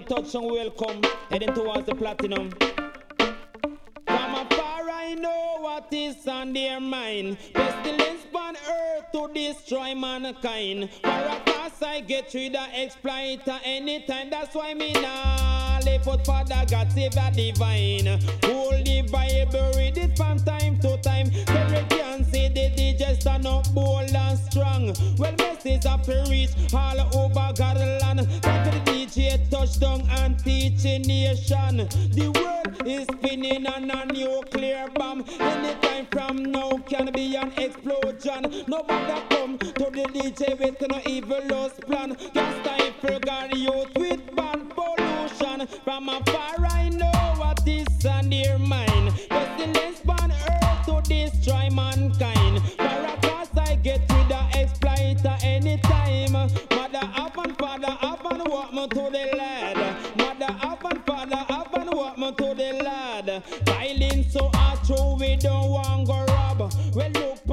touch and welcome, heading towards the platinum. From afar I know what is on their mind. Pestilence on earth to destroy mankind. For a pass I get rid of exploiter anytime. That's why me nah live out Father God save the divine. Hold the Bible, read it from time to time. Every can say the DJ stand up bold and strong. Well, message have to reach all over God's land. Like the DJ touchdown and teaching nation. The world is spinning on a nuclear bomb. Anytime from now can be an explosion. Nobody come to the DJ with no evil lost plan. Can't stifle God youth with bad pollution. From afar I know what is on their mind. Pestilence on earth to destroy mankind. For a cause I get rid of exploiter anytime. Mother up and father up and walk me to the lad. Mother up and father up and walk me to the lad. Violence so hard true we don't want go rob. Well look